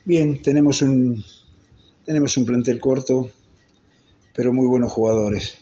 Bien, tenemos un plantel corto, pero muy buenos jugadores.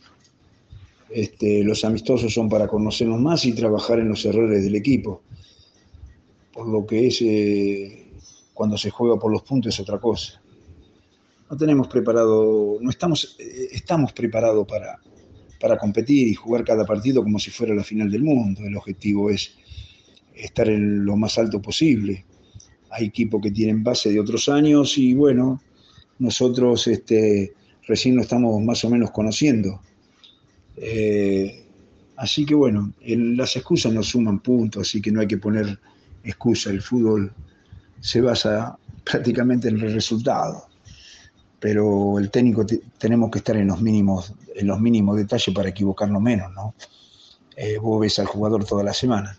Los amistosos son para conocernos más y trabajar en los errores del equipo. Por lo que cuando se juega por los puntos es otra cosa. No tenemos preparado, no estamos, estamos preparados para competir y jugar cada partido como si fuera la final del mundo. El objetivo es estar en lo más alto posible. Hay equipos que tienen base de otros años y bueno, nosotros recién lo estamos más o menos conociendo. Eh, Así que bueno, las excusas no suman puntos, así que no hay que poner excusa. El fútbol se basa prácticamente en el resultado, pero el técnico tenemos que estar en los mínimos detalles para equivocarnos menos, ¿no? Vos ves al jugador toda la semana.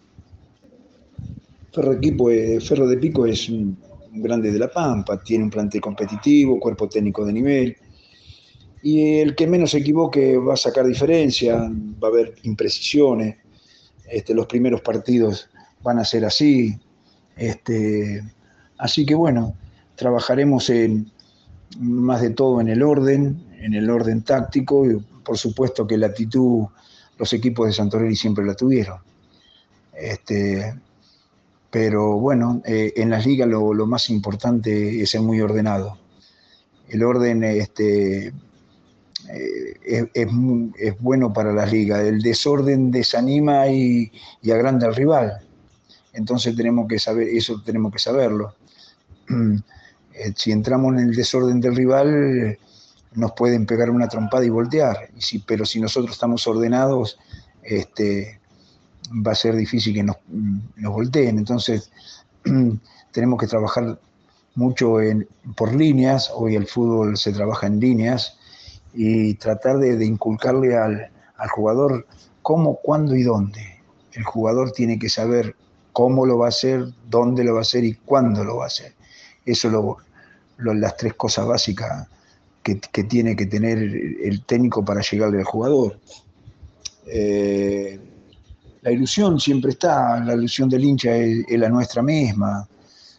Ferro de Pico es un grande de La Pampa, tiene un plantel competitivo, cuerpo técnico de nivel, y el que menos se equivoque va a sacar diferencia, va a haber imprecisiones, los primeros partidos van a ser así, este, así que bueno, trabajaremos más de todo en el orden táctico, y por supuesto que la actitud los equipos de Santorelli siempre la tuvieron. Este, pero bueno, en las ligas lo más importante es ser muy ordenado. El orden es bueno para las ligas. El desorden desanima y agranda al rival. Entonces tenemos que saber, eso tenemos que saberlo. Si entramos en el desorden del rival, nos pueden pegar una trompada y voltear. Pero si nosotros estamos ordenados, va a ser difícil que nos volteen. Entonces tenemos que trabajar mucho por líneas. Hoy el fútbol se trabaja en líneas y tratar de inculcarle al jugador cómo, cuándo y dónde. El jugador tiene que saber cómo lo va a hacer, dónde lo va a hacer y cuándo lo va a hacer. Eso las tres cosas básicas que tiene que tener el técnico para llegarle al jugador. La ilusión siempre está, la ilusión del hincha es la nuestra misma,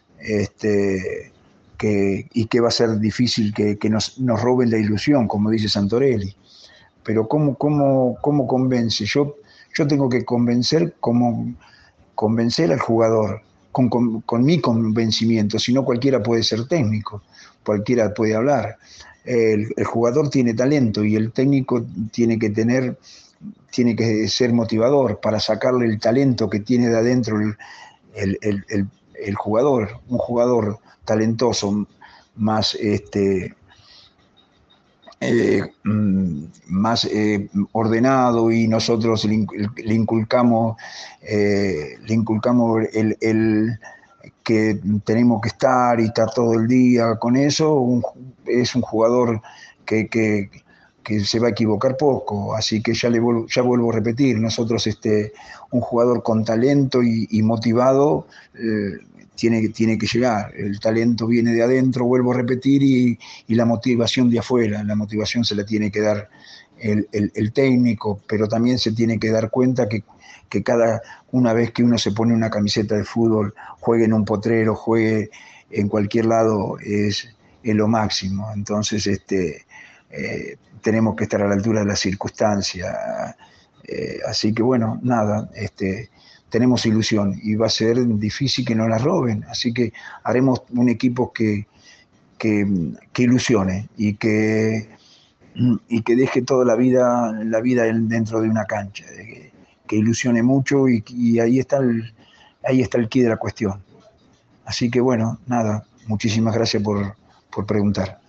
y que va a ser difícil que nos roben la ilusión, como dice Santorelli. Pero ¿cómo convence? Yo tengo que convencer al jugador con mi convencimiento, si no cualquiera puede ser técnico, cualquiera puede hablar. El jugador tiene talento y el técnico tiene que ser motivador para sacarle el talento que tiene de adentro el, el, el, el jugador, un jugador talentoso, más más ordenado, y nosotros le inculcamos que tenemos que estar y estar todo el día con eso. Es un jugador que se va a equivocar poco, así que ya vuelvo a repetir, nosotros un jugador con talento y motivado tiene que llegar. El talento viene de adentro, vuelvo a repetir, y la motivación de afuera. La motivación se la tiene que dar el técnico, pero también se tiene que dar cuenta que una vez que uno se pone una camiseta de fútbol, juegue en un potrero, juegue en cualquier lado, es lo máximo. Entonces, tenemos que estar a la altura de las circunstancias. Así que bueno, nada, tenemos ilusión y va a ser difícil que nos la roben. Así que haremos un equipo que ilusione y que deje toda la vida dentro de una cancha, que ilusione mucho, y ahí está el quid de la cuestión. Así que bueno, nada, muchísimas gracias por preguntar.